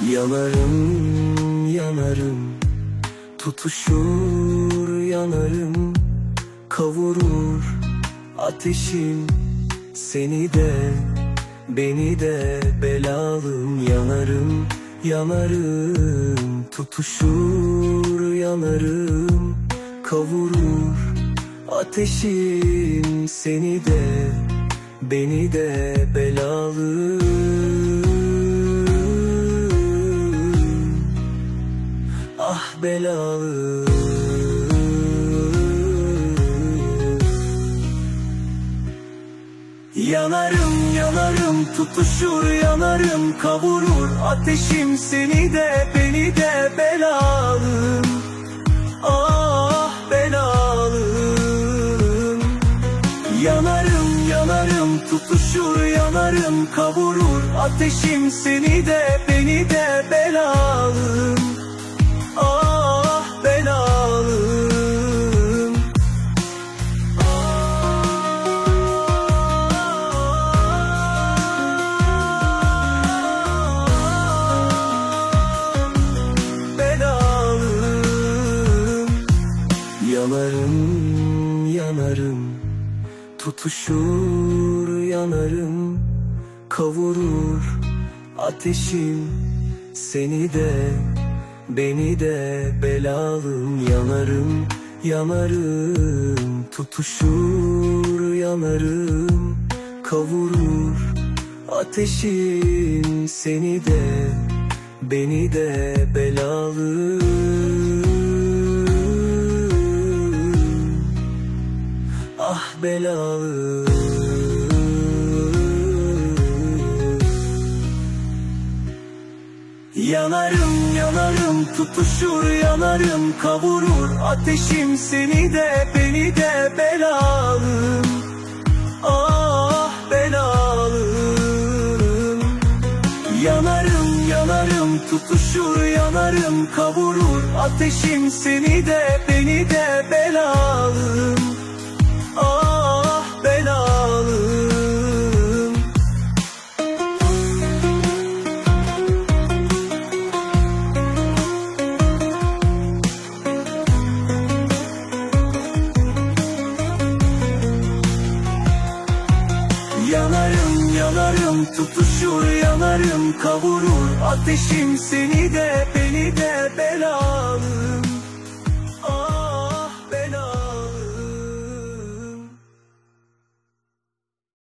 Yanarım, yanarım, tutuşur yanarım, kavurur ateşim seni de, beni de belalım. Yanarım, yanarım, tutuşur yanarım, kavurur ateşim seni de, beni de belalım. Ah belalı. Yanarım, yanarım, tutuşur yanarım, kavurur ateşim seni de, beni de belalım. Ah belalım. Yanarım, yanarım, tutuşur yanarım, kavurur ateşim seni de, beni de belalım. Ah belalım. Belalım. Yanarım, yanarım, tutuşur yanarım, kavurur ateşim seni de, beni de belalım. Yanarım, yanarım, tutuşur yanarım, kavurur ateşim seni de, beni de belalım. Ah belalı. Yanarım, yanarım, tutuşur yanarım, kavurur ateşim seni de, beni de belalım. Ah belalım. Yanarım, yanarım, tutuşur yanarım, kavurur ateşim seni de, beni de belalım. Ah belalım. Yanarım, yanarım, tutuşur yanarım, kavurur ateşim seni de, beni de belalım.